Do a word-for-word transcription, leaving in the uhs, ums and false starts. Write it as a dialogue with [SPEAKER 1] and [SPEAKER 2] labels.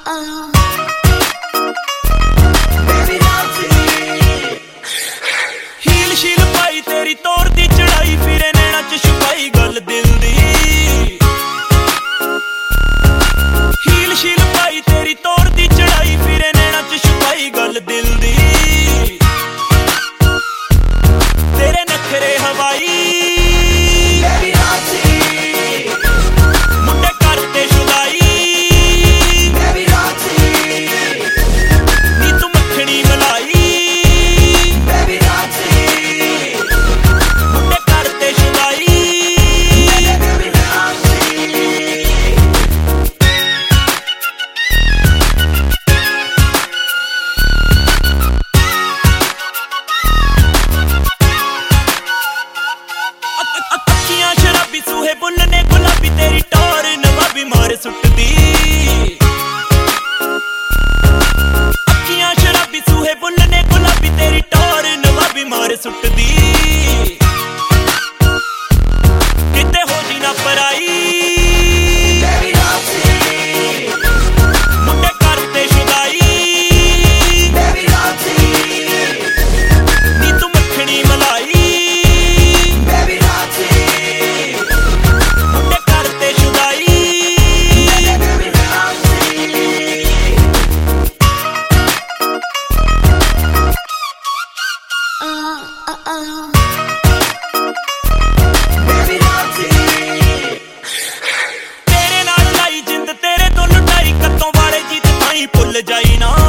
[SPEAKER 1] Heel ਸ਼ੀਲ ਪਾਈ ਤੇਰੀ ਤੋਰ ਦੀ ਚੜਾਈ ਫਿਰੇ ਨੈਣਾ ਚ ਛੁਪਾਈ ਗੱਲ ਦਿਲ ਦੀ। ਹੀਲ ਸ਼ੀਲ ਪਾਈ ਤੇਰੀ ਤੋਰ ਦੀ ਚੜਾਈ ਫਿਰੇ ਨੈਣਾ ਚ ਛੁਪਾਈ ਗੱਲ ਦਿਲ ਦੀ। ਤੇਰੇ ਨਖਰੇ ਹਵਾਈ ਮੁੰਡੇ ਕਰਤੇ ਸ਼ੁਦਾਈ ਨੀ ਤੂੰ ਮੱਖਣੀ ਮਲਾਈ ਮੁੰਡੇ ਕਰਤੇ ਸ਼ੁਦਾਈ। ਅੱਖੀਆਂ ਸ਼ਰਾਬੀ ਸੂਹੇ ਬੁੱਲ ਨੇ ਗੁਲਾਬੀ ਤੇਰੀ ਟੋਰ ਨਵਾਬੀ ਮਾਰ ਸੁੱਟਦੀ। ਅੱਖੀਆਂ ਸ਼ਰਾਬੀ ਸੂਹੇ ਬੁੱਲ ਨੇ ਗੁਲਾਬੀ ਤੇਰੀ ਟੋਰ ਨਵਾਬੀ ਮਾਰ ਸੁੱਟਦੀ। ਕਿਤੇ ਹੋ ਜੀ ਨਾ ਪਰਾਈ ਮੁੰਡੇ ਕਰਤੇ ਸ਼ੁਦਾਈ ਨੀ ਤੂੰ ਮੱਖਣੀ ਮਲਾਈ ਮੁੰਡੇ ਕਰਤੇ ਸ਼ੁਦਾਈ। ਤੇਰੇ ਨਾਲ ਲਾਈ ਜਿੰਦ ਤੇਰੇ ਤੋਂ ਲੁਟਾਈ ਕੱਤੋਂ ਵਾਲੇ ਜੀ ਤੇ ਥਾਈ ਭੁੱਲ ਜਾਈ ਨਾ।